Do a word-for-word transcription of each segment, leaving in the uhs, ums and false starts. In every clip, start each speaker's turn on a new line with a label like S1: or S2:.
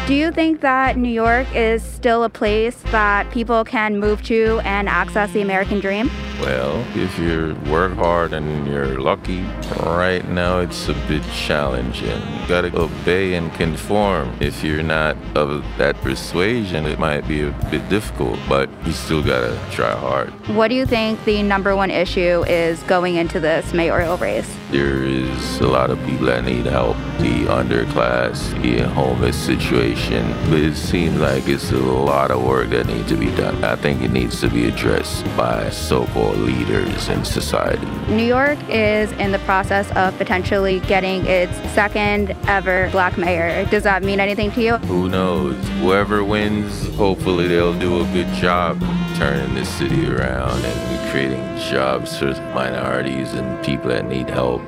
S1: Do you think that New York is still a place that people can move to and access the American dream?
S2: Well, if you work hard and you're lucky, right now it's a bit challenging. You gotta obey and conform. If you're not of that persuasion, it might be a bit difficult, but you still gotta try hard.
S1: What do you think the number one issue is going into this mayoral race?
S2: There is a lot of people that need help. The underclass, the homeless situation. But it seems like it's a lot of work that needs to be done. I think it needs to be addressed by so-called leaders in society.
S1: New York is in the process of potentially getting its second ever black mayor. Does that mean anything to you?
S2: Who knows? Whoever wins, hopefully they'll do a good job turning the city around and creating jobs for minorities and people that need help.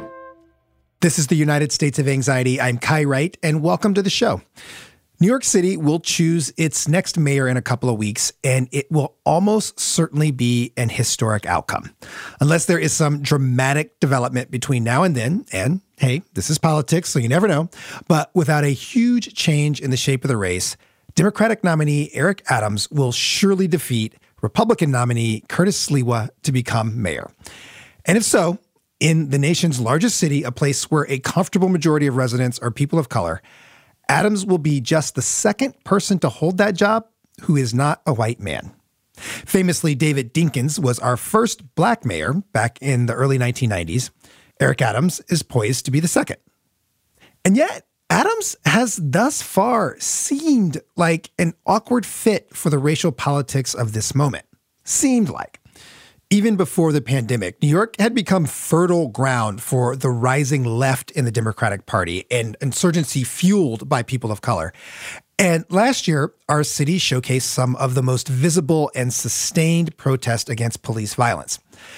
S3: This is the United States of Anxiety. I'm Kai Wright, and welcome to the show. New York City will choose its next mayor in a couple of weeks, and it will almost certainly be an historic outcome. Unless there is some dramatic development between now and then, and hey, this is politics, so you never know, but without a huge change in the shape of the race, Democratic nominee Eric Adams will surely defeat Republican nominee Curtis Sliwa to become mayor. And if so, in the nation's largest city, a place where a comfortable majority of residents are people of color, Adams will be just the second person to hold that job who is not a white man. Famously, David Dinkins was our first black mayor back in the early nineteen nineties. Eric Adams is poised to be the second. And yet, Adams has thus far seemed like an awkward fit for the racial politics of this moment. Seemed like. Even before the pandemic, New York had become fertile ground for the rising left in the Democratic Party and insurgency fueled by people of color. And last year, our city showcased some of the most visible and sustained protest against police violence.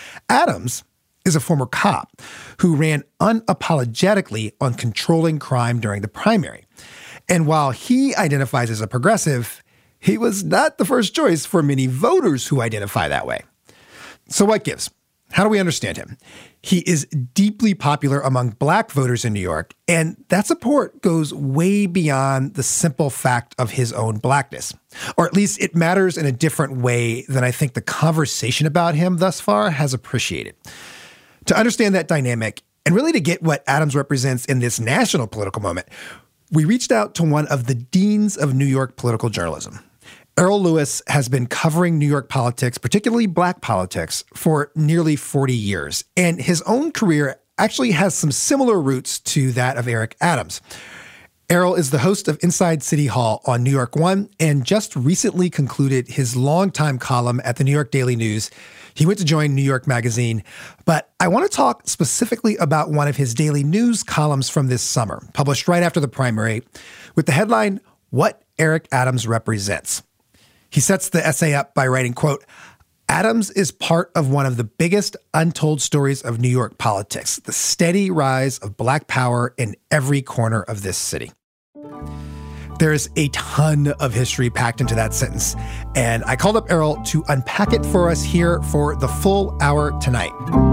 S3: Adams is a former cop who ran unapologetically on controlling crime during the primary. And while he identifies as a progressive, he was not the first choice for many voters who identify that way. So what gives? How do we understand him? He is deeply popular among black voters in New York, and that support goes way beyond the simple fact of his own blackness. Or at least it matters in a different way than I think the conversation about him thus far has appreciated. To understand that dynamic, and really to get what Adams represents in this national political moment, we reached out to one of the deans of New York political journalism. Errol Louis has been covering New York politics, particularly black politics, for nearly forty years. And his own career actually has some similar roots to that of Eric Adams. Errol is the host of Inside City Hall on New York One and just recently concluded his longtime column at the New York Daily News. He went to join New York Magazine. But I want to talk specifically about one of his daily news columns from this summer, published right after the primary, with the headline, "What Eric Adams Represents." He sets the essay up by writing, quote, "Adams is part of one of the biggest untold stories of New York politics, the steady rise of black power in every corner of this city." There's a ton of history packed into that sentence, and I called up Errol to unpack it for us here for the full hour tonight.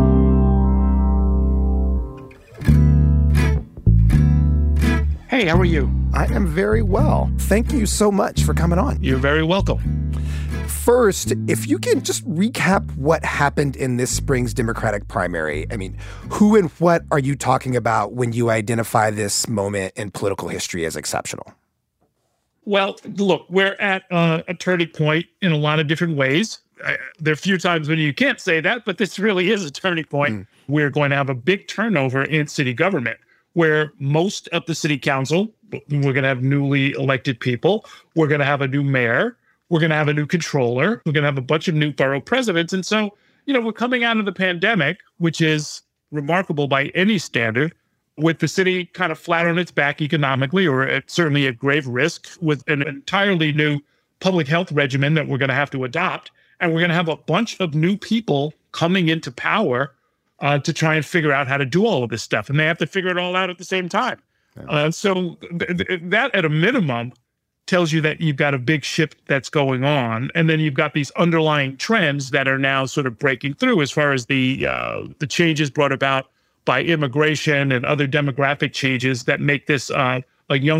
S4: Hey, how are you?
S3: I am very well. Thank you so much for coming on.
S4: You're very welcome.
S3: First, if you can just recap what happened in this spring's Democratic primary. I mean, who and what are you talking about when you identify this moment in political history as exceptional?
S4: Well, look, we're at uh, a turning point in a lot of different ways. I, there are a few times when you can't say that, but this really is a turning point. Mm. We're going to have a big turnover in city government, where most of the city council, we're going to have newly elected people. We're going to have a new mayor. We're going to have a new controller. We're going to have a bunch of new borough presidents. And so, you know, we're coming out of the pandemic, which is remarkable by any standard, with the city kind of flat on its back economically, or at, certainly at grave risk, with an entirely new public health regimen that we're going to have to adopt. And we're going to have a bunch of new people coming into power Uh, to try and figure out how to do all of this stuff. And they have to figure it all out at the same time. Yeah. Uh, so th- th- that, at a minimum, tells you that you've got a big shift that's going on. And then you've got these underlying trends that are now sort of breaking through as far as the uh, the changes brought about by immigration and other demographic changes that make this uh, a younger,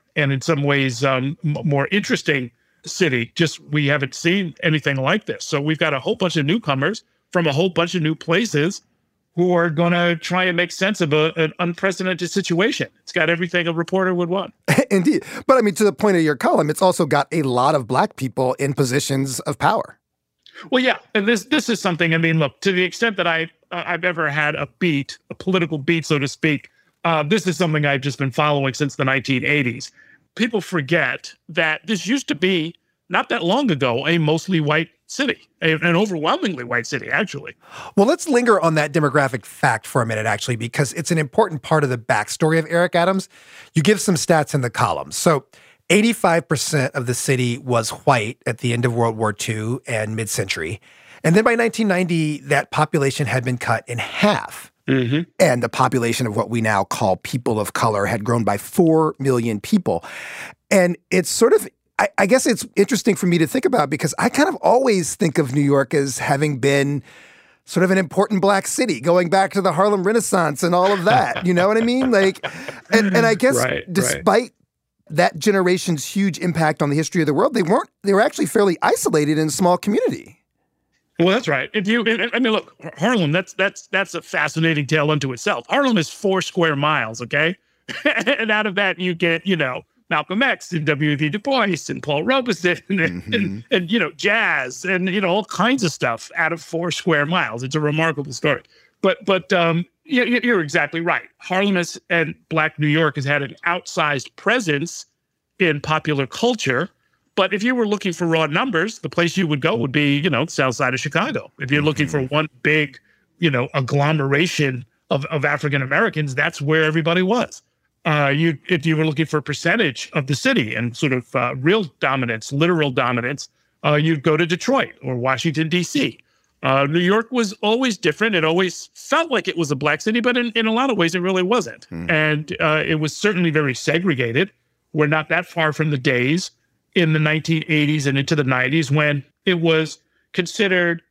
S4: and in some ways um, m- more interesting city. Just we haven't seen anything like this. So we've got a whole bunch of newcomers from a whole bunch of new places who are going to try and make sense of a, an unprecedented situation. It's got everything a reporter would want.
S3: Indeed. But I mean, to the point of your column, it's also got a lot of Black people in positions of power.
S4: Well, yeah. And this this is something, I mean, look, to the extent that I, uh, I've ever had a beat, a political beat, so to speak, uh, this is something I've just been following since the nineteen eighties. People forget that this used to be, not that long ago, a mostly white city, a, an overwhelmingly white city, actually.
S3: Well, let's linger on that demographic fact for a minute, actually, because it's an important part of the backstory of Eric Adams. You give some stats in the column. So eighty-five percent of the city was white at the end of World War Two and mid-century. And then by nineteen ninety, that population had been cut in half. Mm-hmm. And the population of what we now call people of color had grown by four million people. And it's sort of, I, I guess it's interesting for me to think about because I kind of always think of New York as having been sort of an important Black city, going back to the Harlem Renaissance and all of that. You know what I mean? Like, and, and I guess
S4: right,
S3: despite
S4: right.
S3: that generation's huge impact on the history of the world, they weren't, they were actually fairly isolated in a small community.
S4: Well, that's right. If you, I mean, look, Harlem, that's that's that's a fascinating tale unto itself. Harlem is four square miles, okay? And out of that, you get, you know, Malcolm X and W E B Du Bois and Paul Robeson and, mm-hmm. and, and, you know, jazz and, you know, all kinds of stuff out of four square miles. It's a remarkable story. But, but um, you, you're exactly right. Harlem has, and Black New York has had an outsized presence in popular culture. But if you were looking for raw numbers, the place you would go would be, you know, south side of Chicago. If you're mm-hmm. looking for one big, you know, agglomeration of, of African Americans, that's where everybody was. Uh, you, if you were looking for a percentage of the city and sort of uh, real dominance, literal dominance, uh, you'd go to Detroit or Washington, D C. Uh, New York was always different. It always felt like it was a Black city, but in, in a lot of ways, it really wasn't. Mm. And uh, it was certainly very segregated. We're not that far from the days in the nineteen eighties and into the nineties when it was considered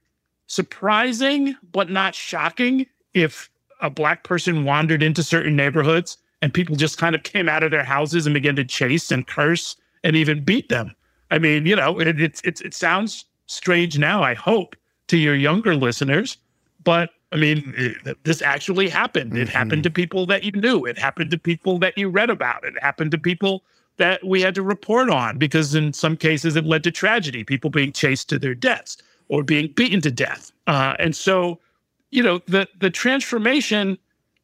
S4: surprising but not shocking if a Black person wandered into certain neighborhoods and people just kind of came out of their houses and began to chase and curse and even beat them. I mean, you know, it, it, it, it sounds strange now, I hope, to your younger listeners, but I mean, it, this actually happened. Mm-hmm. It happened to people that you knew. It happened to people that you read about. It happened to people that we had to report on because in some cases it led to tragedy, people being chased to their deaths or being beaten to death. Uh, and so, you know, the, the transformation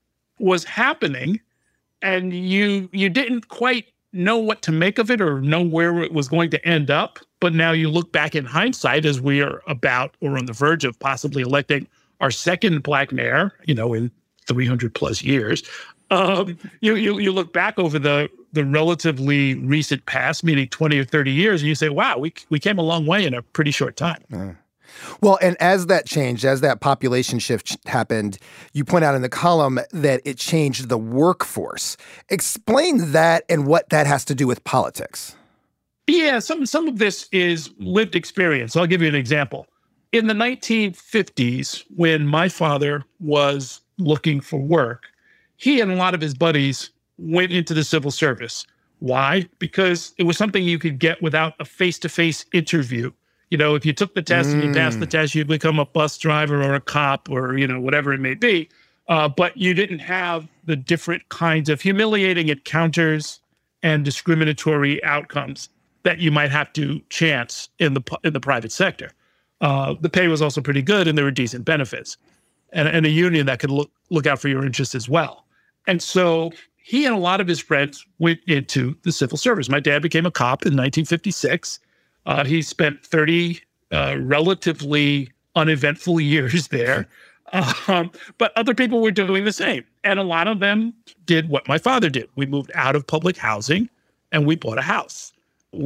S4: was happening and you you didn't quite know what to make of it or know where it was going to end up. But now you look back in hindsight as we are about or on the verge of possibly electing our second Black mayor, you know, in three hundred plus years. Um, you, you you look back over the the relatively recent past, meaning twenty or thirty years, and you say, wow, we we came a long way in a pretty short time.
S3: Uh, well, and as that changed, as that population shift happened, you point out in the column that it changed the workforce. Explain that and what that has to do with politics.
S4: Yeah, some some of this is lived experience. I'll give you an example. In the nineteen fifties, when my father was looking for work, he and a lot of his buddies went into the civil service. Why? Because it was something you could get without a face-to-face interview. You know, if you took the test mm. and you passed the test, you'd become a bus driver or a cop or, you know, whatever it may be. Uh, but you didn't have the different kinds of humiliating encounters and discriminatory outcomes that you might have to chance in the in the private sector. Uh, the pay was also pretty good and there were decent benefits and, and a union that could look, look out for your interests as well. And so he and a lot of his friends went into the civil service. My dad became a cop in nineteen fifty-six. Uh, he spent thirty uh, relatively uneventful years there. Um, but other people were doing the same. And a lot of them did what my father did. We moved out of public housing and we bought a house.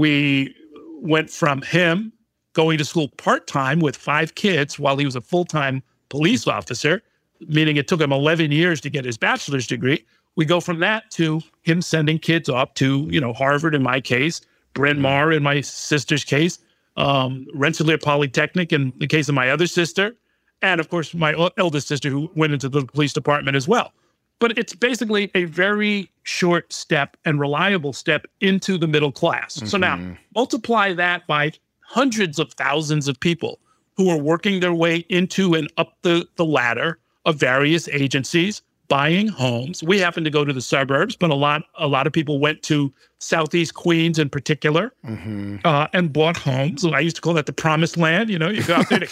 S4: We went from him going to school part-time with five kids while he was a full-time police officer, meaning it took him eleven years to get his bachelor's degree. We go from that to him sending kids off to, you know, Harvard in my case, Bryn Mawr in my sister's case, um, Rensselaer Polytechnic in the case of my other sister, and of course my eldest sister who went into the police department as well. but it's basically a very short step and reliable step into the middle class. Mm-hmm. So now multiply that by hundreds of thousands of people who are working their way into and up the, the ladder of various agencies, buying homes. We happen to go to the suburbs, but a lot a lot of people went to Southeast Queens in particular, mm-hmm. uh, and bought homes. I used to call that the promised land. You know, you go out there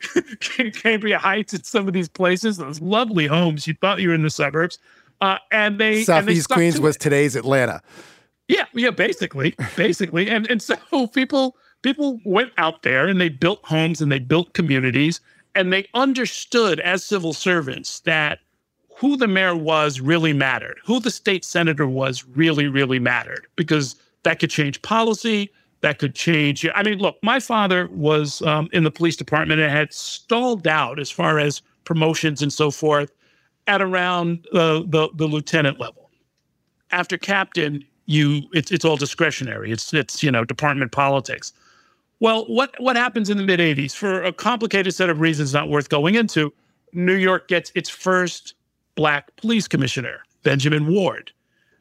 S4: to Cambria Heights and some of these places, those lovely homes. You thought you were in the suburbs. Uh, and they
S3: Southeast
S4: and they
S3: Queens
S4: to
S3: was
S4: it.
S3: today's Atlanta.
S4: Yeah, yeah, basically, basically. And and so people people went out there and they built homes and they built communities, and they understood as civil servants that who the mayor was really mattered. Who the state senator was really, really mattered, because that could change policy. That could change. I mean, look, my father was um, in the police department and had stalled out as far as promotions and so forth at around uh, the the lieutenant level. After captain, you it's it's all discretionary. It's it's you know department politics. Well, what what happens in the mid eighties? For a complicated set of reasons not worth going into, New York gets its first Black police commissioner, Benjamin Ward.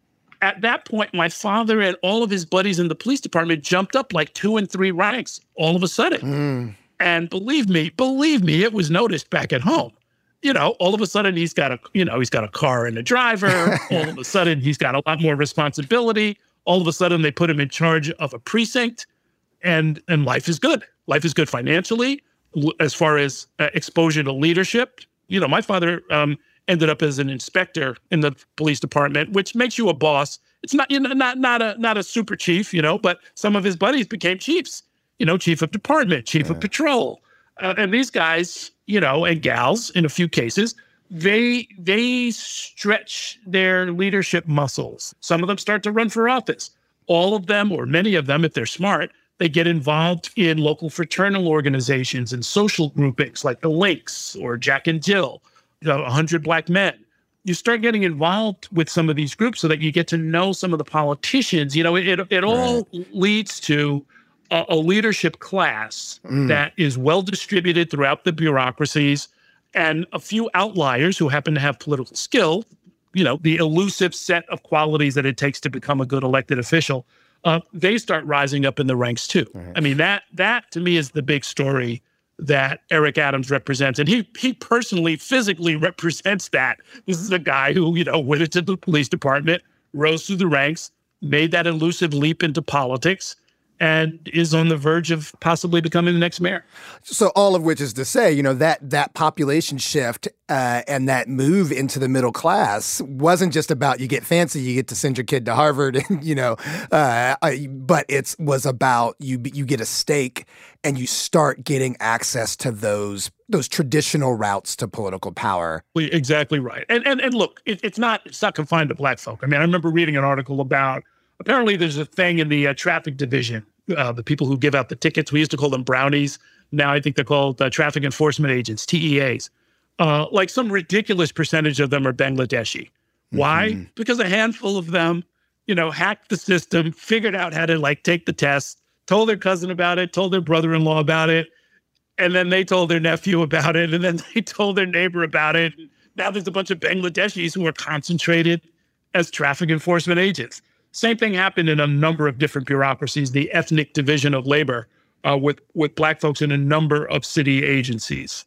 S4: At that point, my father and all of his buddies in the police department jumped up like two and three ranks all of a sudden. Mm. And believe me, believe me, it was noticed back at home. You know, all of a sudden he's got a, you know, he's got a car and a driver. All of a sudden he's got a lot more responsibility. All of a sudden they put him in charge of a precinct, and and life is good. Life is good financially, as far as uh, exposure to leadership. You know, my father um, ended up as an inspector in the police department, which makes you a boss. It's not, you know, not not a not a super chief, you know, but some of his buddies became chiefs. You know, chief of department, chief yeah. of patrol, uh, and these guys, you know, and gals in a few cases, they they stretch their leadership muscles. Some of them start to run for office. All of them, or many of them, if they're smart, they get involved in local fraternal organizations and social groupings like the Lynx or Jack and Jill, you know, one hundred Black Men. You start getting involved with some of these groups so that you get to know some of the politicians. You know, it, it, it all right. leads to a, a leadership class mm. that is well distributed throughout the bureaucracies, and a few outliers who happen to have political skill, you know, the elusive set of qualities that it takes to become a good elected official. Uh, they start rising up in the ranks too. Right. I mean, that that to me is the big story that Eric Adams represents. And he he personally, physically represents that. This is a guy who, you know, went into the police department, rose through the ranks, made that elusive leap into politics, and is on the verge of possibly becoming the next mayor.
S3: So all of which is to say, you know, that that population shift uh, and that move into the middle class wasn't just about you get fancy, you get to send your kid to Harvard, and you know, uh, but it was about you you get a stake and you start getting access to those those traditional routes to political power.
S4: Exactly right. And and and look, it, it's not it's not confined to Black folk. I mean, I remember reading an article about apparently there's a thing in the uh, traffic division. Uh, the people who give out the tickets, we used to call them brownies. Now I think they're called uh, traffic enforcement agents, T E As. Uh, like some ridiculous percentage of them are Bangladeshi. Mm-hmm. Why? Because a handful of them, you know, hacked the system, figured out how to like take the test, told their cousin about it, told their brother-in-law about it, and then they told their nephew about it, and then they told their neighbor about it. Now there's a bunch of Bangladeshis who are concentrated as traffic enforcement agents. Same thing happened in a number of different bureaucracies, the ethnic division of labor uh, with, with Black folks in a number of city agencies.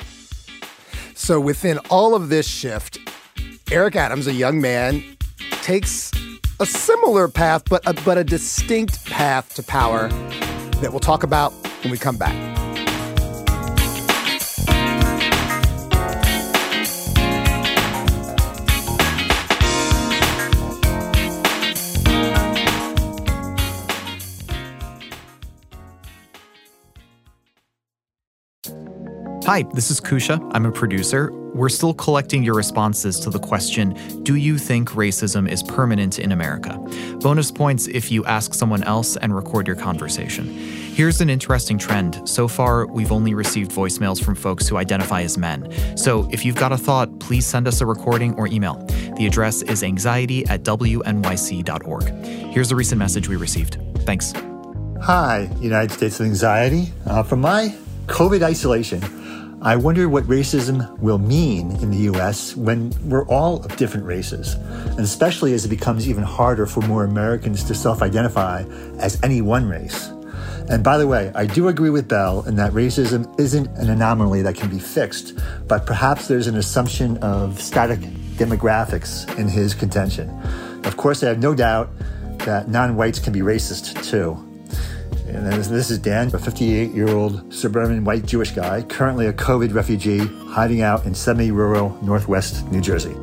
S3: So within all of this shift, Eric Adams, a young man, takes a similar path, but a, but a distinct path to power that we'll talk about when we come back.
S5: Hi, this is Kusha. I'm a producer. We're still collecting your responses to the question, do you think racism is permanent in America? Bonus points if you ask someone else and record your conversation. Here's an interesting trend. So far, we've only received voicemails from folks who identify as men. So if you've got a thought, please send us a recording or email. The address is anxiety at w n y c dot org. Here's a recent message we received. Thanks.
S6: Hi, United States of Anxiety. Uh, from my COVID isolation, I wonder what racism will mean in the U S when we're all of different races, and especially as it becomes even harder for more Americans to self-identify as any one race. And by the way, I do agree with Bell in that racism isn't an anomaly that can be fixed, but perhaps there's an assumption of static demographics in his contention. Of course, I have no doubt that non-whites can be racist too. And this is Dan, a fifty-eight-year-old suburban white Jewish guy, currently a COVID refugee hiding out in semi-rural northwest New Jersey.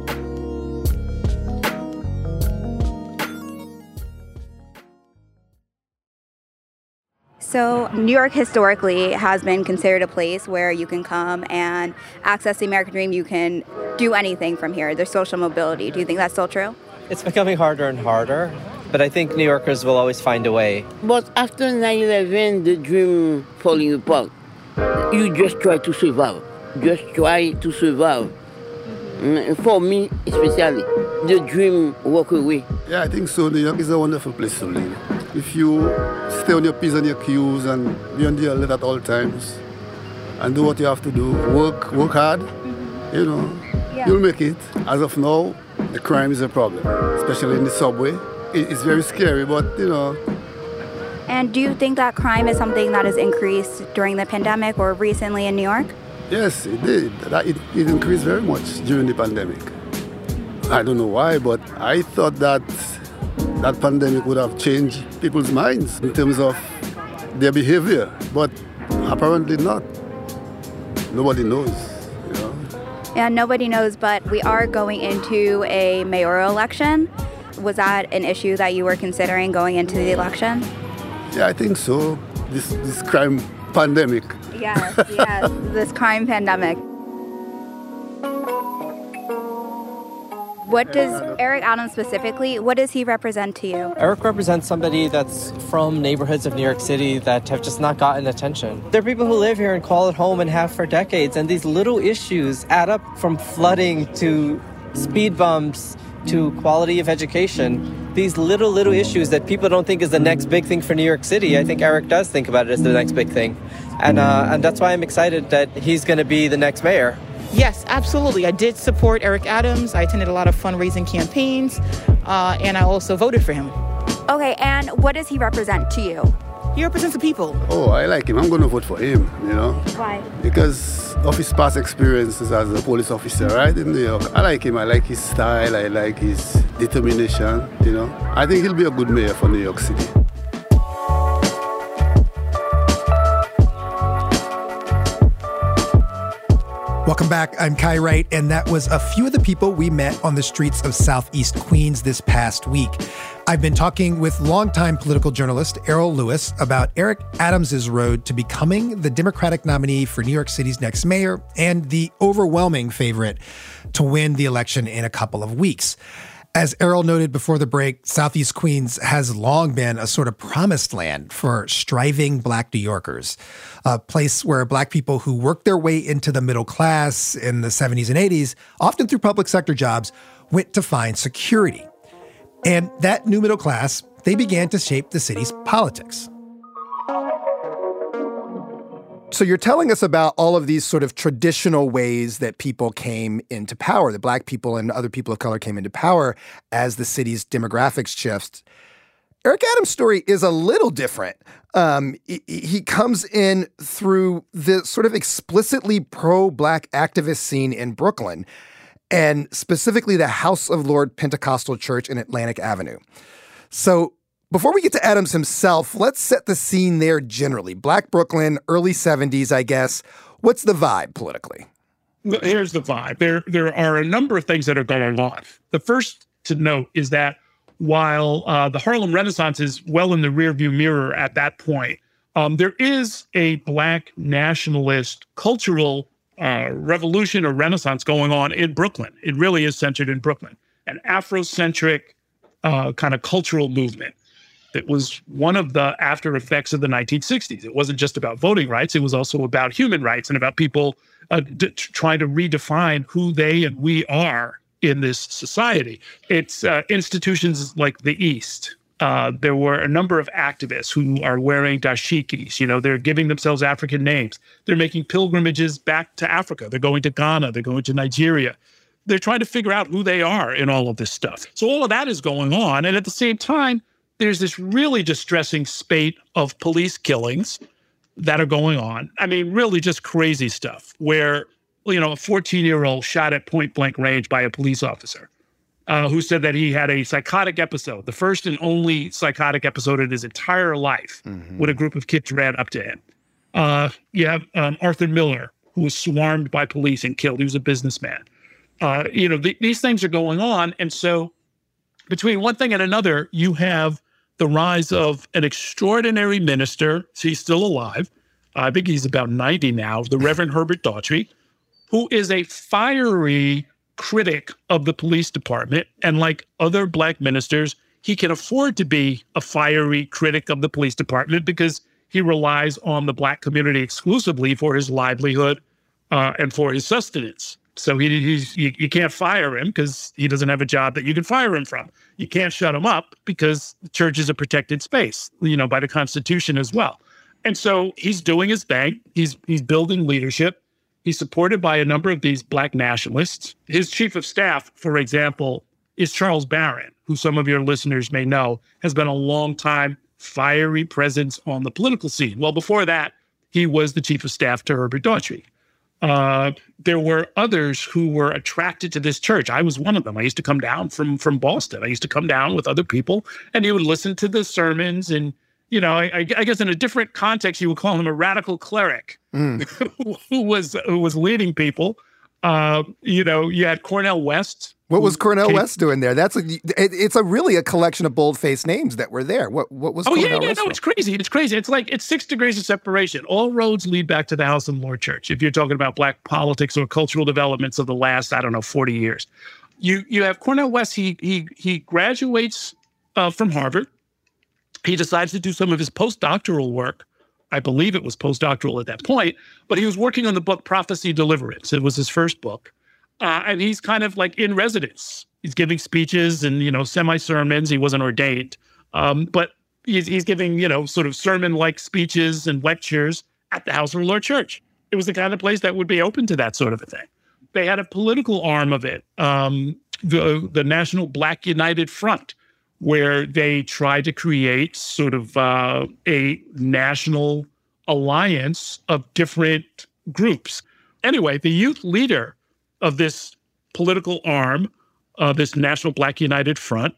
S1: So New York historically has been considered a place where you can come and access the American dream. You can do anything from here. There's social mobility. Do you think that's still true?
S7: It's becoming harder and harder, but I think New Yorkers will always find a way.
S8: But after nine eleven, the dream falling apart. You just try to survive. Just try to survive. Mm-hmm. For me, especially, the dream walk away.
S9: Yeah, I think so. New York is a wonderful place to live. If you stay on your P's and your Q's and be on the alert at all times and do what you have to do, work, work hard, mm-hmm. you know, yeah. You'll make it. As of now, the crime is a problem, especially in the subway. It's very scary, but, you know.
S1: And do you think that crime is something that has increased during the pandemic or recently in New York?
S9: Yes, it did. That, it, it increased very much during the pandemic. I don't know why, but I thought that that pandemic would have changed people's minds in terms of their behavior, but apparently not. Nobody knows.
S1: Yeah, nobody knows, but we are going into a mayoral election. Was that an issue that you were considering going into the election?
S9: Yeah, I think so. This this crime pandemic.
S1: Yes, yes, this crime pandemic. What does Eric Adams specifically, what does he represent to you?
S7: Eric represents somebody that's from neighborhoods of New York City that have just not gotten attention. There are people who live here and call it home and have for decades, and these little issues add up, from flooding to speed bumps to quality of education. These little, little issues that people don't think is the next big thing for New York City, I think Eric does think about it as the next big thing. And, uh, and that's why I'm excited that he's going to be the next mayor.
S10: Yes, absolutely. I did support Eric Adams. I attended a lot of fundraising campaigns, uh, and I also voted for him.
S1: Okay, and what does he represent to you?
S10: He represents the people.
S9: Oh, I like him. I'm going to vote for him, you know.
S1: Why?
S9: Because of his past experiences as a police officer, right, in New York. I like him. I like his style. I like his determination, you know. I think he'll be a good mayor for New York City.
S3: Welcome back. I'm Kai Wright, and that was a few of the people we met on the streets of Southeast Queens this past week. I've been talking with longtime political journalist Errol Louis about Eric Adams' road to becoming the Democratic nominee for New York City's next mayor and the overwhelming favorite to win the election in a couple of weeks. As Errol noted before the break, Southeast Queens has long been a sort of promised land for striving Black New Yorkers, a place where Black people who worked their way into the middle class in the seventies and eighties, often through public sector jobs, went to find security. And that new middle class, they began to shape the city's politics. So you're telling us about all of these sort of traditional ways that people came into power, that Black people and other people of color came into power as the city's demographics shifts. Eric Adams' story is a little different. Um, he, he comes in through the sort of explicitly pro-Black activist scene in Brooklyn, and specifically the House of Lord Pentecostal Church in Atlantic Avenue. So before we get to Adams himself, let's set the scene there generally. Black Brooklyn, early seventies, I guess. What's the vibe politically?
S4: Here's the vibe. There, there are a number of things that are going on. The first to note is that while uh, the Harlem Renaissance is well in the rearview mirror at that point, um, there is a Black nationalist cultural uh, revolution or renaissance going on in Brooklyn. It really is centered in Brooklyn. An Afrocentric uh, kind of cultural movement that was one of the after effects of the nineteen sixties. It wasn't just about voting rights. It was also about human rights and about people uh, d- trying to redefine who they and we are in this society. It's uh, institutions like the East Uh, there were a number of activists who are wearing dashikis. You know, they're giving themselves African names. They're making pilgrimages back to Africa. They're going to Ghana. They're going to Nigeria. They're trying to figure out who they are in all of this stuff. So all of that is going on. And at the same time, there's this really distressing spate of police killings that are going on. I mean, really just crazy stuff where, you know, a fourteen-year-old shot at point-blank range by a police officer. Uh, who said that he had a psychotic episode, the first and only psychotic episode in his entire life, mm-hmm. when a group of kids ran up to him. Uh, you have um, Arthur Miller, who was swarmed by police and killed. He was a businessman. Uh, you know, th- these things are going on. And so between one thing and another, you have the rise of an extraordinary minister. He's still alive. I think he's about ninety now, the Reverend Herbert Daughtry, who is a fiery critic of the police department. And like other Black ministers, he can afford to be a fiery critic of the police department because he relies on the Black community exclusively for his livelihood uh, and for his sustenance. So he, he's, you, you can't fire him because he doesn't have a job that you can fire him from. You can't shut him up because the church is a protected space, you know, by the Constitution as well. And so he's doing his thing. He's he's building leadership. He's supported by a number of these Black nationalists. His chief of staff, for example, is Charles Barron, who some of your listeners may know has been a long time fiery presence on the political scene. Well, before that, he was the chief of staff to Herbert Daughtry. Uh, there were others who were attracted to this church. I was one of them. I used to come down from, from Boston. I used to come down with other people, and you would listen to the sermons. And, you know, I, I guess in a different context, you would call him a radical cleric mm. who was who was leading people. Uh, you know, you had Cornel West.
S3: What was Cornel came, West doing there? That's a, it, it's a really a collection of bold-faced names that were there. What what was?
S4: Oh
S3: Cornel
S4: yeah, yeah,
S3: West
S4: no,
S3: from?
S4: It's crazy. It's crazy. It's like it's six degrees of separation. All roads lead back to the House of the Lord Church. If you're talking about Black politics or cultural developments of the last, I don't know, forty years, you you have Cornel West. He he he graduates uh, from Harvard. He decides to do some of his postdoctoral work. I believe it was postdoctoral at that point, but he was working on the book Prophecy Deliverance. It was his first book. Uh, and he's kind of like in residence. He's giving speeches and, you know, semi-sermons. He wasn't ordained. Um, but he's, he's giving, you know, sort of sermon-like speeches and lectures at the House of the Lord Church. It was the kind of place that would be open to that sort of a thing. They had a political arm of it, um, the, the National Black United Front, where they tried to create sort of uh, a national alliance of different groups. Anyway, the youth leader of this political arm, of this National Black United Front,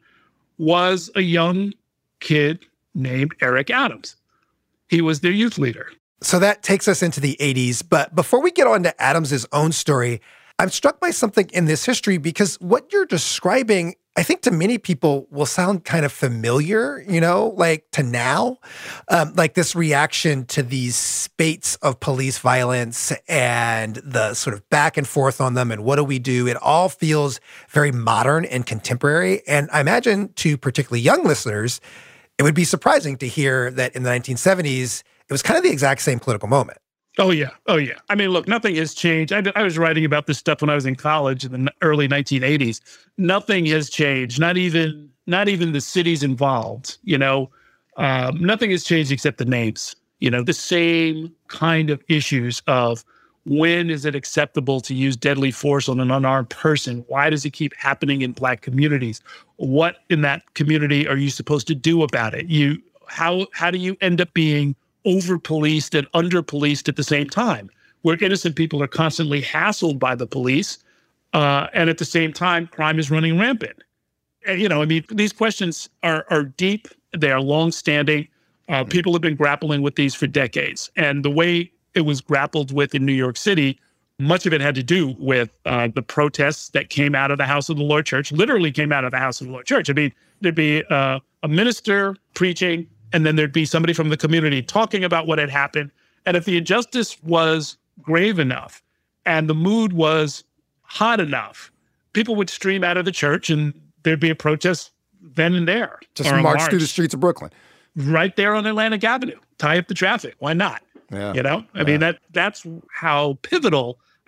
S4: was a young kid named Eric Adams. He was their youth leader.
S3: So that takes us into the eighties. But before we get on to Adams's own story, I'm struck by something in this history because what you're describing, I think to many people will sound kind of familiar, you know, like to now, um, like this reaction to these spates of police violence and the sort of back and forth on them and what do we do? It all feels very modern and contemporary. And I imagine to particularly young listeners, it would be surprising to hear that in the nineteen seventies, it was kind of the exact same political moment.
S4: Oh, yeah. Oh, yeah. I mean, look, nothing has changed. I, I was writing about this stuff when I was in college in the early nineteen eighties. Nothing has changed, not even not even the cities involved, you know. Um, nothing has changed except the names, you know, the same kind of issues of when is it acceptable to use deadly force on an unarmed person? Why does it keep happening in Black communities? What in that community are you supposed to do about it? You how how do you end up being over-policed and under-policed at the same time, where innocent people are constantly hassled by the police, uh, and at the same time, crime is running rampant. And, you know, I mean, these questions are are deep. They are long-standing. Uh, people have been grappling with these for decades. And the way it was grappled with in New York City, much of it had to do with uh, the protests that came out of the House of the Lord Church, literally came out of the House of the Lord Church. I mean, there'd be uh, a minister preaching, and then there'd be somebody from the community talking about what had happened. And if the injustice was grave enough and the mood was hot enough, people would stream out of the church and there'd be a protest then and there.
S3: Just march, march through the streets of Brooklyn.
S4: Right there on Atlantic Avenue. Tie up the traffic. Why not?
S3: Yeah.
S4: You know? I
S3: yeah.
S4: mean, that that's how pivotal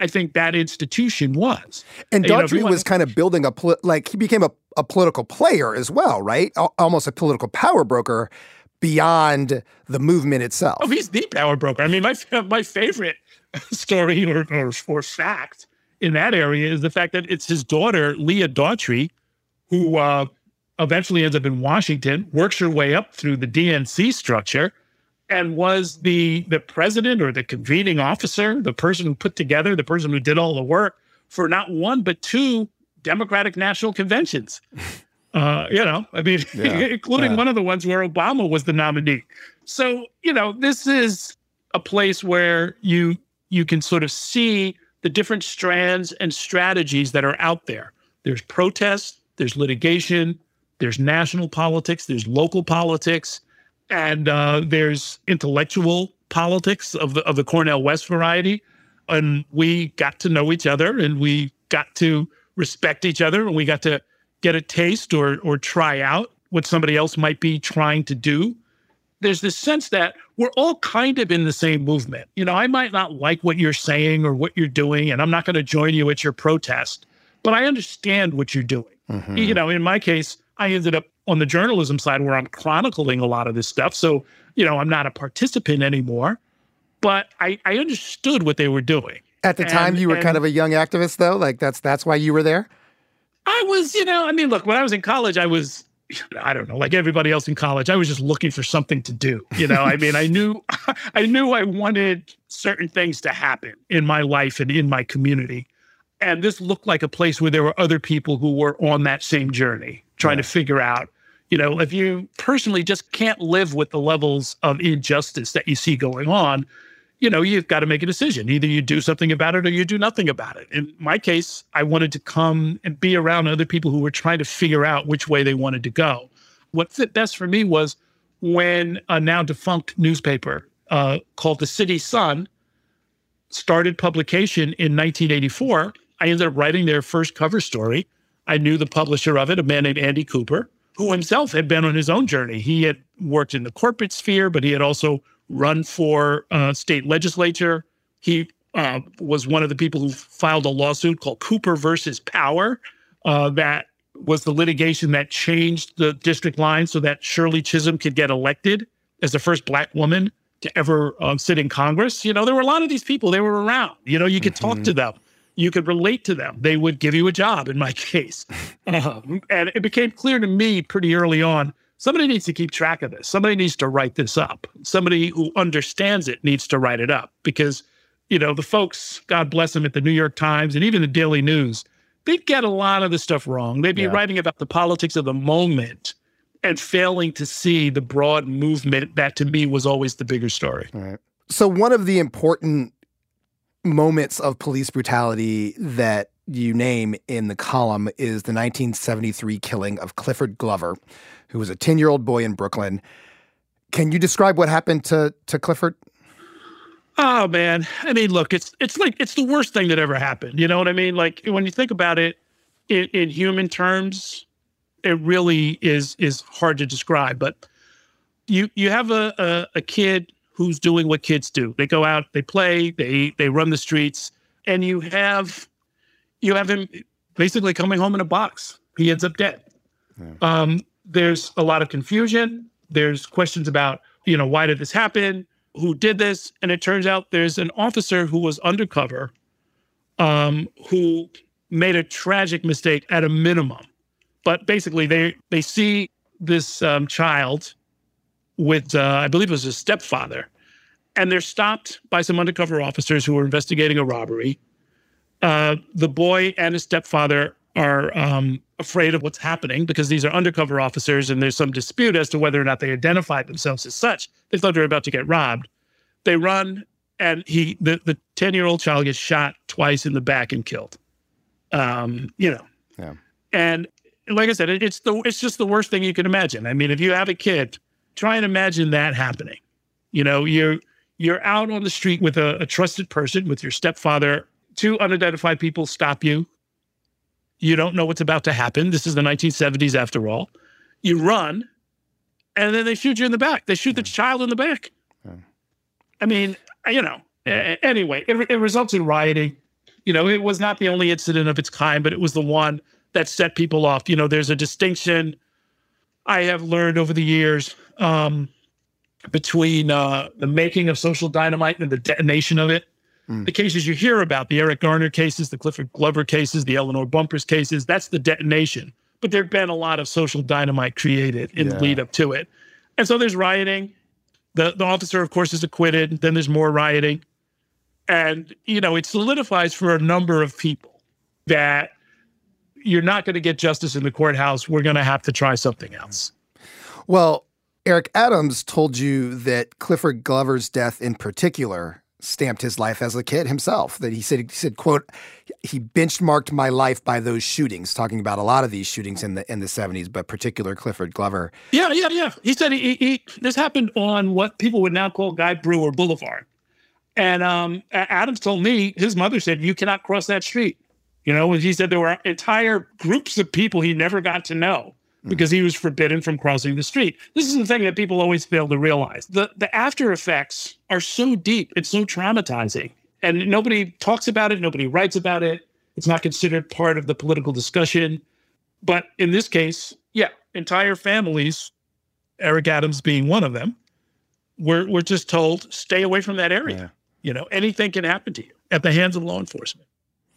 S4: I think that institution was.
S3: And
S4: You know, if
S3: Daughtry
S4: you
S3: was
S4: want-
S3: kind of building a, poli- like he became a, a political player as well, right? Al- almost a political power broker beyond the movement itself.
S4: Oh, he's the power broker. I mean, my my favorite story or, or, or fact in that area is the fact that it's his daughter, Leah Daughtry, who uh, eventually ends up in Washington, works her way up through the D N C structure, and was the the president or the convening officer, the person who put together, the person who did all the work for not one but two Democratic national conventions. Uh, you know, I mean,
S3: Yeah.
S4: including
S3: Yeah.
S4: one of the ones where Obama was the nominee. So, you know, this is a place where you you can sort of see the different strands and strategies that are out there. There's protest, there's litigation, there's national politics, there's local politics, and uh, there's intellectual politics of the of the Cornel West variety. And we got to know each other, and we got to respect each other, and we got to get a taste or or try out what somebody else might be trying to do. There's this sense that we're all kind of in the same movement. You know, I might not like what you're saying or what you're doing, and I'm not going to join you at your protest, but I understand what you're doing.
S3: Mm-hmm.
S4: You know, in my case, I ended up on the journalism side where I'm chronicling a lot of this stuff. So, you know, I'm not a participant anymore, but I, I understood what they were doing.
S3: At the
S4: And-
S3: time, you were
S4: and-
S3: kind of a young activist, though? Like, that's that's why you were there?
S4: I was, you know, I mean, look, when I was in college, I was, I don't know, like everybody else in college, I was just looking for something to do. You know, I mean, I knew, I knew I wanted certain things to happen in my life and in my community. And this looked like a place where there were other people who were on that same journey, trying to figure out, you know, if you personally just can't live with the levels of injustice that you see going on, you know, you've got to make a decision. Either you do something about it or you do nothing about it. In my case, I wanted to come and be around other people who were trying to figure out which way they wanted to go. What fit best for me was when a now defunct newspaper uh, called the City Sun started publication in nineteen eighty-four. I ended up writing their first cover story. I knew the publisher of it, a man named Andy Cooper, who himself had been on his own journey. He had worked in the corporate sphere, but he had also run for uh, state legislature. He uh, was one of the people who filed a lawsuit called Cooper versus Power. Uh, that was the litigation that changed the district line so that Shirley Chisholm could get elected as the first Black woman to ever um, sit in Congress. You know, there were a lot of these people. They were around. You know, you could
S3: Mm-hmm.
S4: talk to them. You could relate to them. They would give you a job, in my case. Um, and it became clear to me pretty early on, somebody needs to keep track of this. Somebody needs to write this up. Somebody who understands it needs to write it up because, you know, the folks, God bless them, at the New York Times and even the Daily News, they'd get a lot of the stuff wrong. They'd be
S3: Yeah.
S4: writing about the politics of the moment and failing to see the broad movement that to me was always the bigger story.
S3: Right. So one of the important moments of police brutality that you name in the column is the nineteen seventy-three killing of Clifford Glover, who was a ten-year-old boy in Brooklyn. Can you describe what happened to to Clifford?
S4: Oh man, I mean, look, it's it's like it's the worst thing that ever happened. You know what I mean? Like when you think about it in, in human terms, it really is is hard to describe. But you you have a, a a kid who's doing what kids do. They go out, they play, they they run the streets, and you have you have him basically coming home in a box. He ends up dead.
S3: Yeah.
S4: Um, there's a lot of confusion. There's questions about, you know, why did this happen? Who did this? And it turns out there's an officer who was undercover um, who made a tragic mistake at a minimum. But basically, they they see this um, child with, uh, I believe it was his stepfather, and they're stopped by some undercover officers who are investigating a robbery. Uh, the boy and his stepfather are um, afraid of what's happening because these are undercover officers and there's some dispute as to whether or not they identified themselves as such. They thought they were about to get robbed. They run, and he the, the ten-year-old child gets shot twice in the back and killed. Um, you know.
S3: Yeah.
S4: And like I said, it, it's the it's just the worst thing you can imagine. I mean, if you have a kid, try and imagine that happening. You know, you're you're out on the street with a, a trusted person, with your stepfather. Two unidentified people stop you. You don't know what's about to happen. This is the nineteen seventies after all. You run, and then they shoot you in the back. They shoot the child in the back.
S3: Yeah.
S4: I mean, you know, a- anyway, it, it results in rioting. You know, it was not the only incident of its kind, but it was the one that set people off. You know, there's a distinction I have learned over the years um, between uh, the making of social dynamite and the detonation of it. Mm. The cases you hear about, the Eric Garner cases, the Clifford Glover cases, the Eleanor Bumpurs cases, that's the detonation. But there have been a lot of social dynamite created in yeah. the lead up to it. And so there's rioting. The, the officer, of course, is acquitted. Then there's more rioting. And, you know, it solidifies for a number of people that you're not going to get justice in the courthouse. We're going to have to try something else.
S3: Well, Eric Adams told you that Clifford Glover's death in particular stamped his life as a kid himself, that he said, he said, quote, he benchmarked my life by those shootings, talking about a lot of these shootings in the in the seventies, but particular Clifford Glover.
S4: Yeah, yeah, yeah. He said he, he this happened on what people would now call Guy Brewer Boulevard. And um, Adams told me, his mother said, you cannot cross that street. You know, he said there were entire groups of people he never got to know because he was forbidden from crossing the street. This is the thing that people always fail to realize. The the after effects are so deep, it's so traumatizing. And nobody talks about it, nobody writes about it. It's not considered part of the political discussion. But in this case, yeah, entire families, Eric Adams being one of them, were, were just told, stay away from that area. Yeah. You know, anything can happen to you at the hands of law enforcement.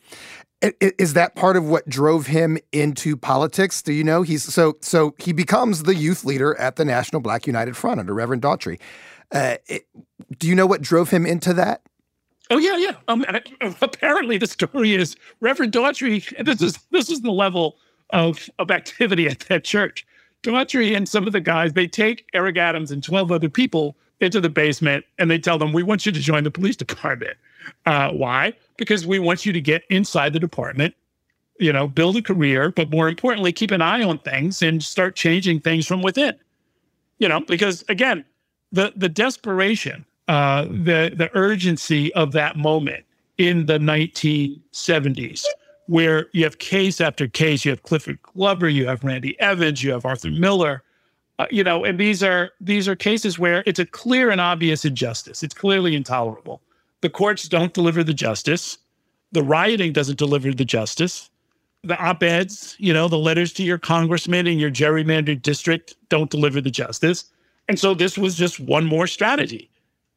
S3: Is that part of what drove him into politics? Do you know? He's so so he becomes the youth leader at the National Black United Front under Reverend Daughtry. Uh, it, do you know what drove him into that?
S4: Oh yeah, yeah. Um, apparently, the story is Reverend Daughtry. This is this is the level of of activity at that church. Daughtry and some of the guys, they take Eric Adams and twelve other people into the basement, and they tell them, "We want you to join the police department." Uh, why? Because we want you to get inside the department, you know, build a career, but more importantly, keep an eye on things and start changing things from within. You know, because again, the the desperation, uh, the the urgency of that moment in the nineteen seventies, where you have case after case, you have Clifford Glover, you have Randy Evans, you have Arthur Miller, uh, you know, and these are these are cases where it's a clear and obvious injustice. It's clearly intolerable. The courts don't deliver the justice. The rioting doesn't deliver the justice. The op-eds, you know, the letters to your congressman in your gerrymandered district don't deliver the justice. And so this was just one more strategy.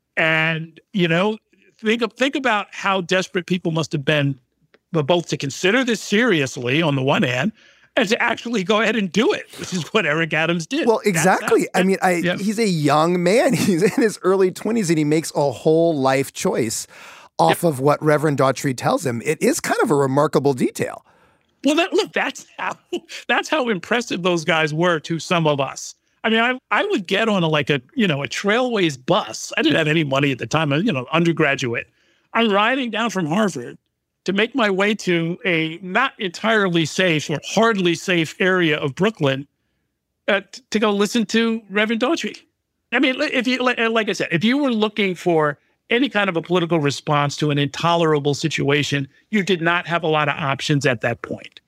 S4: And, you know, think of, think about how desperate people must have been, but both to consider this seriously on the one hand, and to actually go ahead and do it, which is what Eric Adams did.
S3: Well, exactly.
S4: That's, that's,
S3: I mean, I,
S4: yeah.
S3: he's a young man. He's in his early twenties, and he makes a whole life choice off yep. of what Reverend Daughtry tells him. It is kind of a remarkable detail.
S4: Well, that, look, that's how that's how impressive those guys were to some of us. I mean, I I would get on a like a you know a Trailways bus. I didn't have any money at the time. I was, you know, undergraduate. I'm riding down from Harvard to make my way to a not entirely safe or hardly safe area of Brooklyn uh, t- to go listen to Reverend Daughtry. I mean, if you like, like I said, if you were looking for any kind of a political response to an intolerable situation, you did not have a lot of options at that point.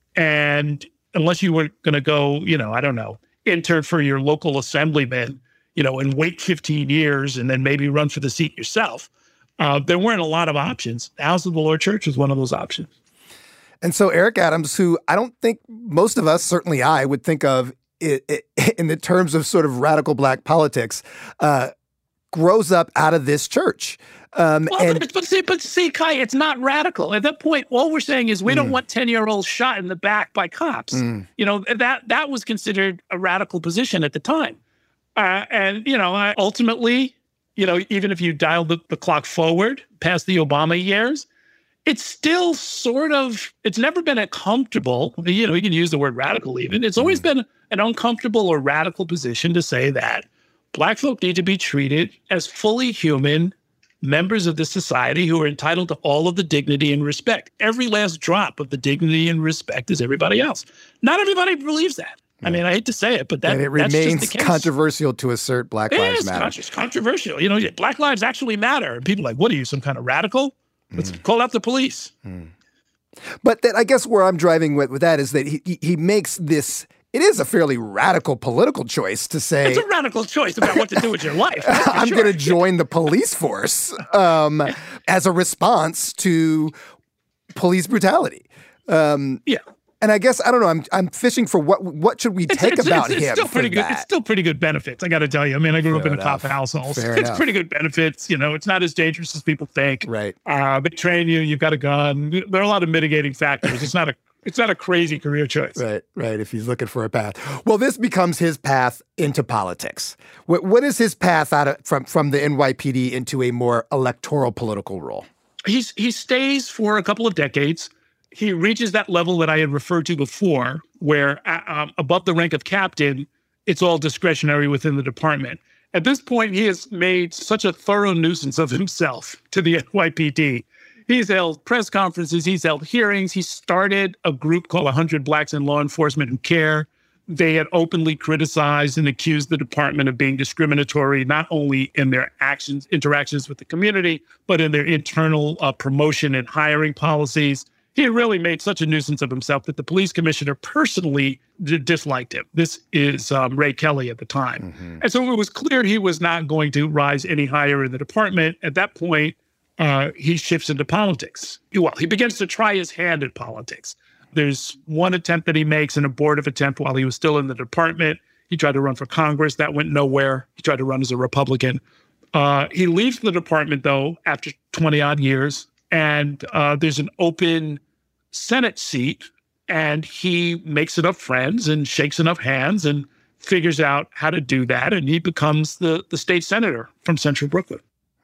S4: And unless you were going to go, you know, I don't know, intern for your local assemblyman, you know, and wait fifteen years and then maybe run for the seat yourself, Uh, there weren't a lot of options. The House of the Lord Church was one of those options.
S3: And so Eric Adams, who I don't think most of us, certainly I, would think of it, it, in the terms of sort of radical black politics, uh, grows up out of this church. Um,
S4: well, and, but, but, see, but see, Kai, it's not radical. At that point, all we're saying is we mm. don't want ten-year-olds shot in the back by cops. Mm. You know, that that was considered a radical position at the time. Uh, and, you know, ultimately... You know, even if you dial the, the clock forward past the Obama years, it's still sort of, it's never been a comfortable, you know, you can use the word radical even. It's always been an uncomfortable or radical position to say that Black folk need to be treated as fully human members of the society who are entitled to all of the dignity and respect. Every last drop of the dignity and respect is everybody else. Not everybody believes that. I mean, I hate to say it, but that,
S3: and it
S4: that's
S3: remains
S4: just the case.
S3: Controversial to assert Black
S4: it
S3: Lives
S4: is
S3: Matter.
S4: It's controversial. You know, Black lives actually matter. And people are like, what are you, some kind of radical? Let's mm. call out the police.
S3: Mm. But that, I guess where I'm driving with, with that is that he, he, he makes this, it is a fairly radical political choice to say.
S4: It's a radical choice about what to do with your life.
S3: I'm
S4: sure.
S3: going to join the police force um, as a response to police brutality. Um,
S4: yeah.
S3: And I guess, I don't know, I'm I'm fishing for what what should we take
S4: it's,
S3: about
S4: it's, it's
S3: him
S4: still pretty
S3: for
S4: good.
S3: that?
S4: It's still pretty good benefits, I got to tell you. I mean, I grew
S3: Fair
S4: up in
S3: enough.
S4: a cop household.
S3: Fair
S4: It's
S3: enough.
S4: pretty good benefits. You know, it's not as dangerous as people think.
S3: Right.
S4: Uh, they train you. You've got a gun. There are a lot of mitigating factors. It's not a it's not a crazy career choice.
S3: Right, right, if he's looking for a path. Well, this becomes his path into politics. What What is his path out of, from, from the N Y P D into a more electoral political role?
S4: He's He stays for a couple of decades. He reaches that level that I had referred to before, where uh, um, above the rank of captain, it's all discretionary within the department. At this point, he has made such a thorough nuisance of himself to the N Y P D. He's held press conferences. He's held hearings. He started a group called one hundred Blacks in Law Enforcement Who Care. They had openly criticized and accused the department of being discriminatory, not only in their actions, interactions with the community, but in their internal uh, promotion and hiring policies. He had really made such a nuisance of himself that the police commissioner personally d- disliked him. This is um, Ray Kelly at the time. Mm-hmm. And so it was clear he was not going to rise any higher in the department. At that point, uh, he shifts into politics. Well, he begins to try his hand at politics. There's one attempt that he makes, an abortive attempt while he was still in the department. He tried to run for Congress. That went nowhere. He tried to run as a Republican. Uh, he leaves the department, though, after twenty-odd years. And uh, there's an open Senate seat, and he makes enough friends and shakes enough hands and figures out how to do that, and he becomes the, the state senator from Central Brooklyn.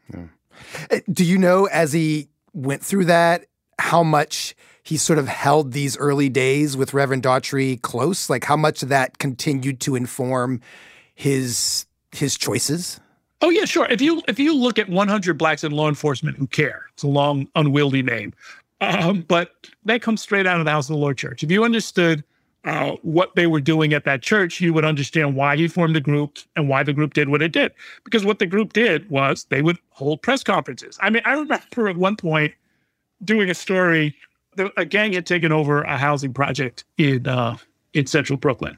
S3: Yeah. Do you know, as he went through that, how much he sort of held these early days with Reverend Daughtry close? Like, how much of that continued to inform his his choices?
S4: Oh, yeah, sure. If you if you look at one hundred Blacks in Law Enforcement Who Care, it's a long, unwieldy name, um, but they come straight out of the House of the Lord Church. If you understood uh, what they were doing at that church, you would understand why he formed the group and why the group did what it did. Because what the group did was they would hold press conferences. I mean, I remember at one point doing a story, a gang had taken over a housing project in uh, in Central Brooklyn.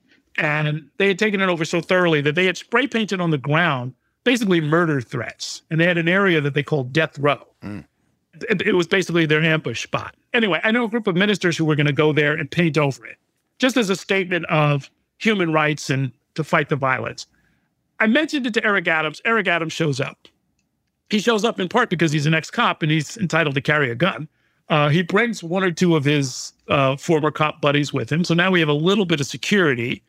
S4: And they had taken it over so thoroughly that they had spray painted on the ground basically murder threats. And they had an area that they called Death Row. Mm. It, it was basically their ambush spot. Anyway, I know a group of ministers who were going to go there and paint over it, just as a statement of human rights and to fight the violence. I mentioned it to Eric Adams. Eric Adams shows up. He shows up in part because he's an ex-cop and he's entitled to carry a gun. Uh, he brings one or two of his uh, former cop buddies with him. So now we have a little bit of security.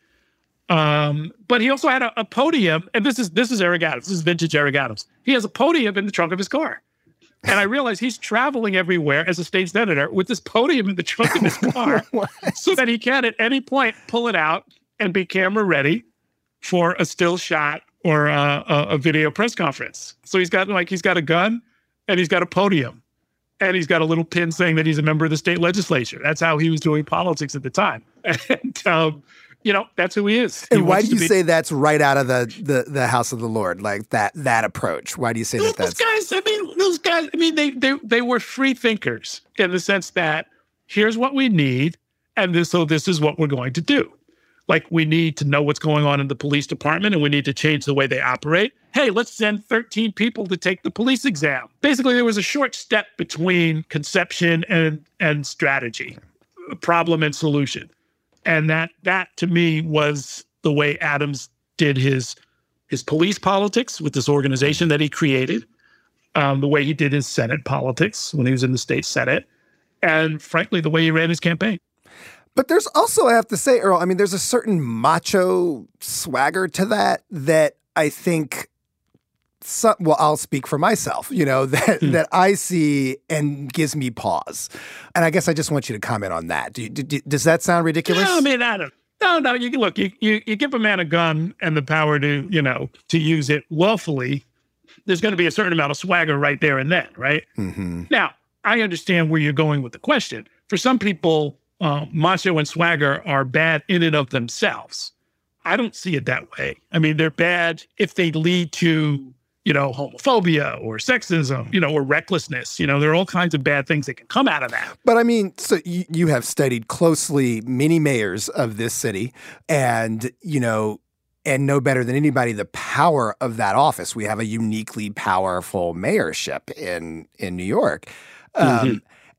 S4: Um, but he also had a, a podium, and this is this is Eric Adams. This is vintage Eric Adams. He has a podium in the trunk of his car. And I realize he's traveling everywhere as a state senator with this podium in the trunk of his car so that he can at any point pull it out and be camera ready for a still shot or a, a, a video press conference. So he's got like he's got a gun and he's got a podium and he's got a little pin saying that he's a member of the state legislature. That's how he was doing politics at the time. And um, you know, that's who he is.
S3: And
S4: he
S3: why do you
S4: be-
S3: say that's right out of the, the the house of the Lord, like that that approach? Why do you say that
S4: those
S3: that's...
S4: guys? I mean, those guys. I mean, they they they were free thinkers in the sense that here's what we need, and this so this is what we're going to do. Like, we need to know what's going on in the police department, and we need to change the way they operate. Hey, let's send thirteen people to take the police exam. Basically, there was a short step between conception and and strategy, problem and solution. And that, that to me, was the way Adams did his his police politics with this organization that he created, um, the way he did his Senate politics when he was in the state Senate, and frankly, the way he ran his campaign.
S3: But there's also, I have to say, Earl, I mean, there's a certain macho swagger to that that I think, some, well, I'll speak for myself, you know, that, hmm. that I see and gives me pause. And I guess I just want you to comment on that. Do you, do, does that sound ridiculous?
S4: No, I mean, I don't. No, no. You look, you, you you give a man a gun and the power to, you know, to use it lawfully. There's going to be a certain amount of swagger right there and then, right? Mm-hmm. Now, I understand where you're going with the question. For some people, uh, macho and swagger are bad in and of themselves. I don't see it that way. I mean, they're bad if they lead to, you know, homophobia or sexism, you know, or recklessness. You know, there are all kinds of bad things that can come out of that.
S3: But I mean, so you, you have studied closely many mayors of this city and, you know, and know better than anybody the power of that office. We have a uniquely powerful mayorship in, in New York. Um, mm-hmm.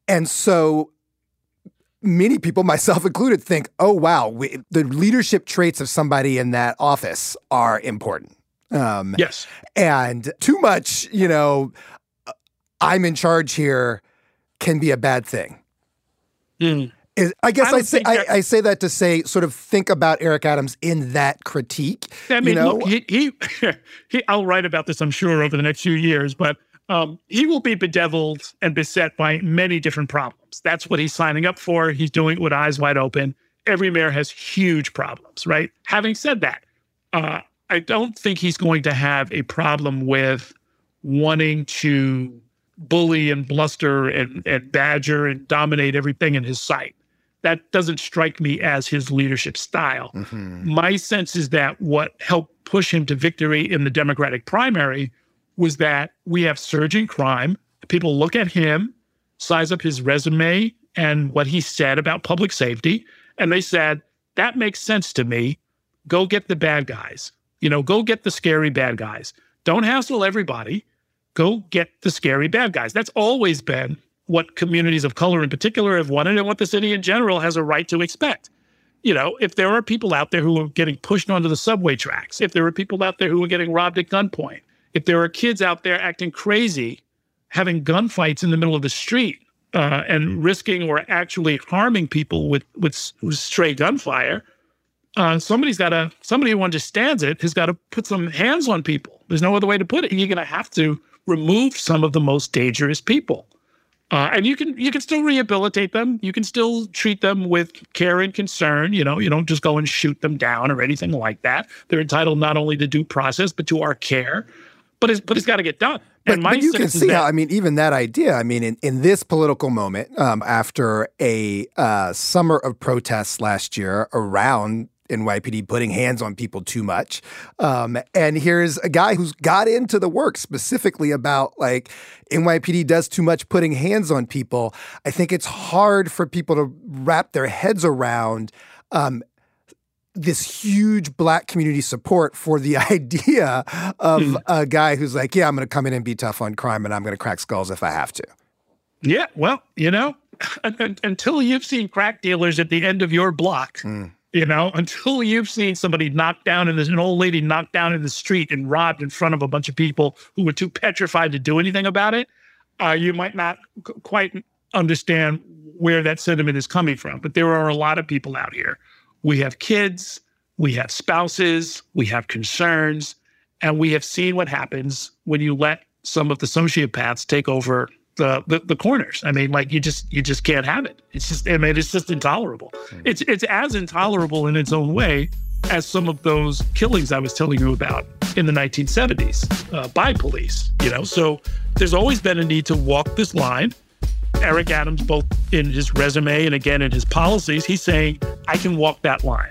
S3: And so many people, myself included, think, oh, wow, we, the leadership traits of somebody in that office are important. Um,
S4: yes.
S3: And too much, you know, I'm in charge here can be a bad thing.
S4: Mm.
S3: Is, I guess I, I say
S4: that,
S3: I, I say that to say, sort of think about Eric Adams in that critique.
S4: I mean,
S3: you know?
S4: look, he, he, he, I'll write about this, I'm sure, over the next few years, but um, he will be bedeviled and beset by many different problems. That's what he's signing up for. He's doing it with eyes wide open. Every mayor has huge problems, right? Having said that, uh, I don't think he's going to have a problem with wanting to bully and bluster and, and badger and dominate everything in his sight. That doesn't strike me as his leadership style. Mm-hmm. My sense is that what helped push him to victory in the Democratic primary was that we have surging crime. People look at him, size up his resume and what he said about public safety, and they said, that makes sense to me. Go get the bad guys. You know, go get the scary bad guys. Don't hassle everybody. Go get the scary bad guys. That's always been what communities of color in particular have wanted and what the city in general has a right to expect. You know, if there are people out there who are getting pushed onto the subway tracks, if there are people out there who are getting robbed at gunpoint, if there are kids out there acting crazy, having gunfights in the middle of the street uh, and risking or actually harming people with, with, with stray gunfire, uh, somebody's got to, somebody who understands it has got to put some hands on people. There's no other way to put it. You're going to have to remove some of the most dangerous people. Uh, and you can you can still rehabilitate them. You can still treat them with care and concern. You know, you don't just go and shoot them down or anything like that. They're entitled not only to due process, but to our care. But it's, but it's got to get done.
S3: But,
S4: and my
S3: but you can see
S4: that,
S3: how, I mean, even that idea, I mean, in, in this political moment, um, after a uh, summer of protests last year around N Y P D putting hands on people too much. Um, and here's a guy who's got into the work specifically about like N Y P D does too much putting hands on people. I think it's hard for people to wrap their heads around um, this huge Black community support for the idea of mm. a guy who's like, yeah, I'm going to come in and be tough on crime and I'm going to crack skulls if I have to.
S4: Yeah, well, you know, until you've seen crack dealers at the end of your block, mm. You know, until you've seen somebody knocked down in this, an old lady knocked down in the street and robbed in front of a bunch of people who were too petrified to do anything about it, uh, you might not c- quite understand where that sentiment is coming from. But there are a lot of people out here. We have kids, we have spouses, we have concerns, and we have seen what happens when you let some of the sociopaths take over The, the the corners. I mean, like you just you just can't have it. It's just I mean, it's just intolerable. Mm. It's it's as intolerable in its own way as some of those killings I was telling you about in the nineteen seventies uh, by police. You know, so there's always been a need to walk this line. Eric Adams, both in his resume and again in his policies, he's saying I can walk that line.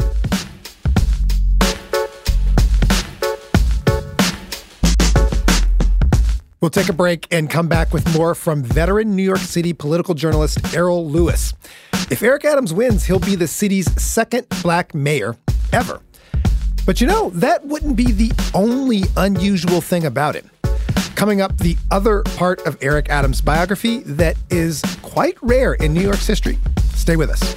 S3: We'll take a break and come back with more from veteran New York City political journalist Errol Louis. If Eric Adams wins, he'll be the city's second Black mayor ever. But you know, that wouldn't be the only unusual thing about him. Coming up, the other part of Eric Adams' biography that is quite rare in New York's history. Stay with us.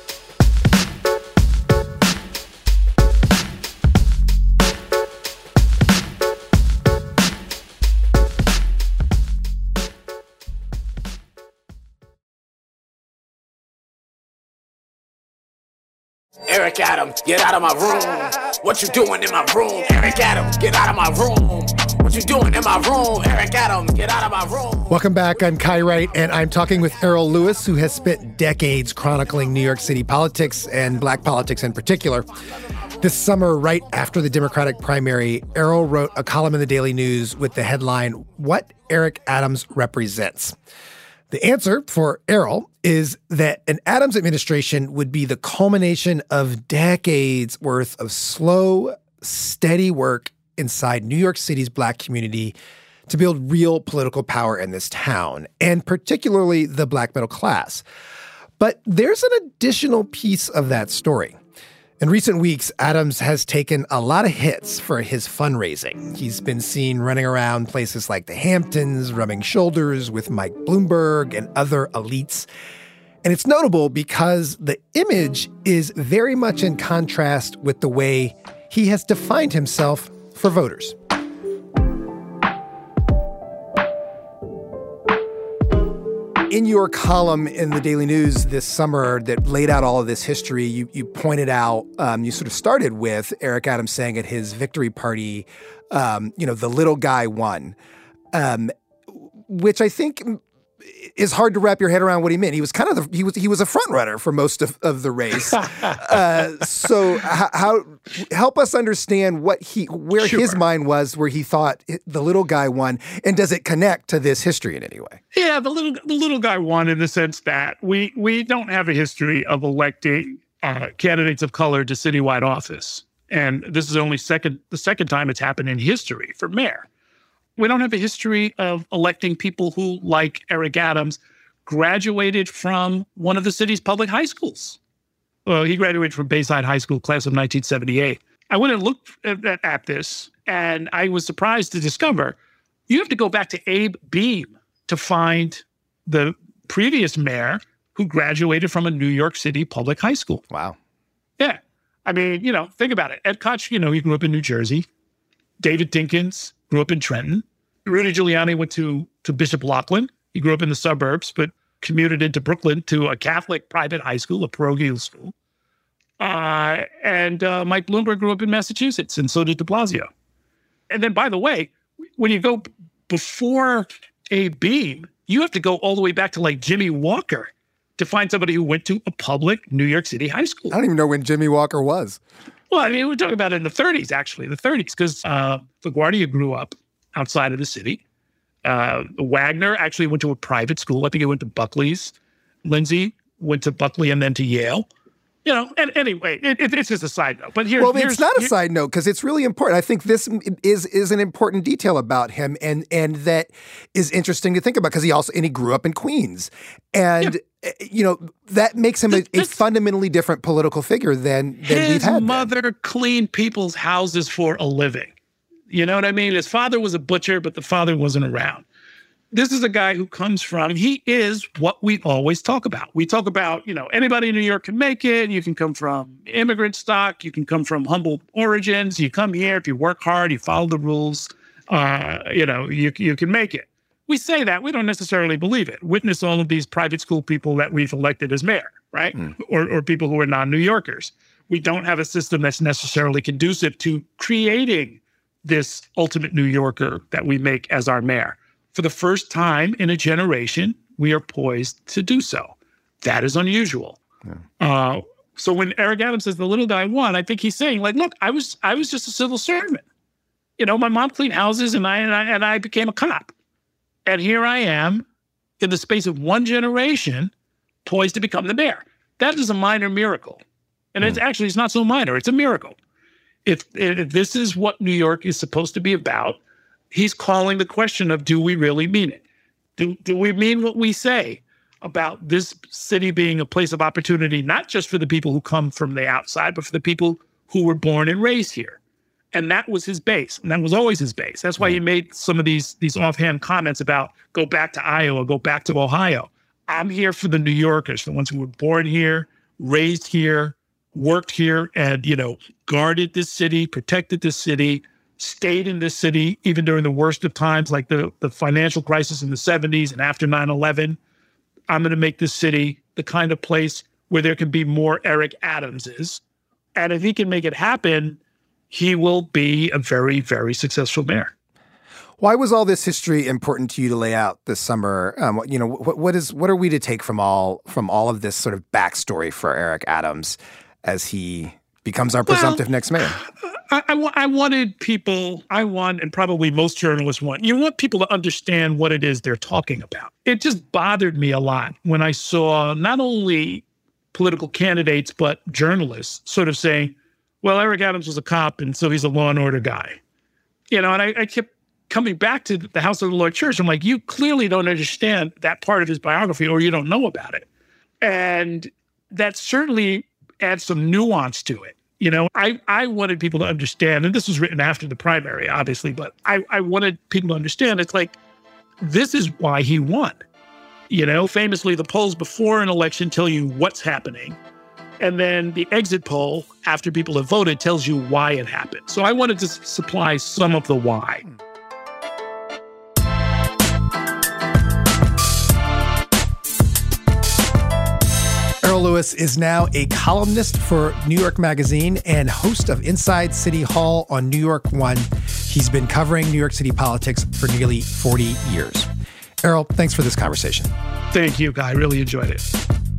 S11: Eric Adams, get out of my room. What you doing in my room? Eric Adams, get out of my room. What you doing in my room? Eric Adams, get out of my room.
S3: Welcome back. I'm Kai Wright, and I'm talking with Errol Louis, who has spent decades chronicling New York City politics and Black politics in particular. This summer, right after the Democratic primary, Errol wrote a column in the Daily News with the headline, What Eric Adams Represents. The answer for Errol is that an Adams administration would be the culmination of decades worth of slow, steady work inside New York City's Black community to build real political power in this town, and particularly the Black middle class. But there's an additional piece of that story. In recent weeks, Adams has taken a lot of hits for his fundraising. He's been seen running around places like the Hamptons, rubbing shoulders with Mike Bloomberg and other elites. And it's notable because the image is very much in contrast with the way he has defined himself for voters. In your column in the Daily News this summer that laid out all of this history, you, you pointed out, um, you sort of started with Eric Adams saying at his victory party, um, you know, the little guy won, um, which I think is hard to wrap your head around what he meant. He was kind of the, he was he was a front runner for most of, of the race. uh, so how, how help us understand what he where sure. his mind was, where he thought the little guy won, and does it connect to this history in any way?
S4: Yeah, the little the little guy won in the sense that we we don't have a history of electing uh, candidates of color to citywide office, and this is only second the second time it's happened in history for mayor. We don't have a history of electing people who, like Eric Adams, graduated from one of the city's public high schools. Well, he graduated from Bayside High School, class of nineteen seventy-eight. I went and looked at, at this, and I was surprised to discover you have to go back to Abe Beame to find the previous mayor who graduated from a New York City public high school.
S3: Wow.
S4: Yeah. I mean, you know, think about it. Ed Koch, you know, he grew up in New Jersey. David Dinkins grew up in Trenton. Rudy Giuliani went to, to Bishop Laughlin. He grew up in the suburbs, but commuted into Brooklyn to a Catholic private high school, a parochial school. Uh, and uh, Mike Bloomberg grew up in Massachusetts, and so did de Blasio. And then, by the way, when you go before Abe Beame, you have to go all the way back to like Jimmy Walker to find somebody who went to a public New York City high school.
S3: I don't even know when Jimmy Walker was.
S4: Well, I mean, we're talking about it in the thirties, actually, the thirties, because uh, LaGuardia grew up outside of the city. Uh, Wagner actually went to a private school. I think he went to Buckley's. Lindsay went to Buckley and then to Yale. You know, and anyway, it, it, it's just a side note. But here,
S3: well, it's not a side note because it's really important. I think this is is an important detail about him, and and that is interesting to think about because he also and he grew up in Queens, and yeah. you know that makes him a, a fundamentally different political figure than than we've had.
S4: His mother then. cleaned people's houses for a living. You know what I mean? His father was a butcher, but the father wasn't around. This is a guy who comes from, he is what we always talk about. We talk about, you know, anybody in New York can make it. You can come from immigrant stock. You can come from humble origins. You come here, if you work hard, you follow the rules, uh, you know, you, you can make it. We say that. We don't necessarily believe it. Witness all of these private school people that we've elected as mayor, right? Mm. Or, or people who are non-New Yorkers. We don't have a system that's necessarily conducive to creating this ultimate New Yorker that we make as our mayor. For the first time in a generation, we are poised to do so. That is unusual. Yeah. Uh, so when Eric Adams says the little guy won, I think he's saying, like, look, I was I was just a civil servant. You know, my mom cleaned houses and I and I, and I became a cop. And here I am in the space of one generation poised to become the mayor. That is a minor miracle. And mm. it's actually, it's not so minor. It's a miracle. If, if this is what New York is supposed to be about, he's calling the question of, do we really mean it? Do, do we mean what we say about this city being a place of opportunity, not just for the people who come from the outside, but for the people who were born and raised here? And that was his base. And that was always his base. That's why he made some of these, these offhand comments about go back to Iowa, go back to Ohio. I'm here for the New Yorkers, the ones who were born here, raised here, worked here, and, you know, guarded this city, protected this city, stayed in this city, even during the worst of times, like the, the financial crisis in the seventies and after nine eleven. I'm going to make this city the kind of place where there can be more Eric Adamses. And if he can make it happen, he will be a very, very successful mayor.
S3: Why was all this history important to you to lay out this summer? Um, you know, what, what is what are we to take from all from all of this sort of backstory for Eric Adams as he becomes our presumptive well, next mayor?
S4: I, I, I wanted people, I want, and probably most journalists want, you want people to understand what it is they're talking about. It just bothered me a lot when I saw not only political candidates, but journalists sort of saying, well, Eric Adams was a cop, and so he's a law and order guy. You know, and I, I kept coming back to the House of the Lord Church. I'm like, you clearly don't understand that part of his biography, or you don't know about it. And that certainly adds some nuance to it. You know, I, I wanted people to understand, and this was written after the primary, obviously, but I, I wanted people to understand it's like, this is why he won. You know, famously, the polls before an election tell you what's happening. And then the exit poll, after people have voted, tells you why it happened. So I wanted to s- supply some of the why.
S3: Earl Lewis is now a columnist for New York Magazine and host of Inside City Hall on New York One. He's been covering New York City politics for nearly forty years. Earl, thanks for this conversation.
S4: Thank you, Guy. I really enjoyed it.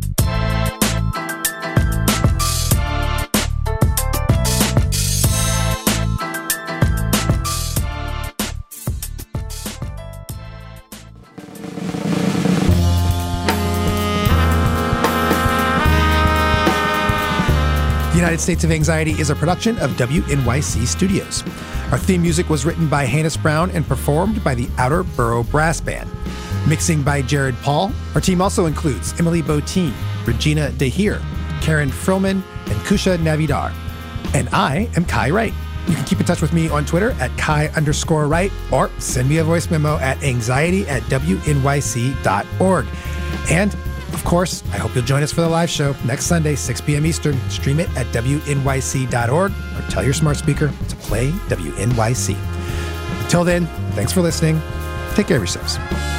S3: United States of Anxiety is a production of W N Y C Studios. Our theme music was written by Hannes Brown and performed by the Outer Borough Brass Band. Mixing by Jared Paul. Our team also includes Emily Botine, Regina DeHeer, Karen Frillman, and Kusha Navidar. And I am Kai Wright. You can keep in touch with me on Twitter at Kai underscore Wright or send me a voice memo at anxiety at W N Y C dot org. And of course, I hope you'll join us for the live show next Sunday, six p.m. Eastern. Stream it at W N Y C dot org or tell your smart speaker to play W N Y C. Until then, thanks for listening. Take care of yourselves.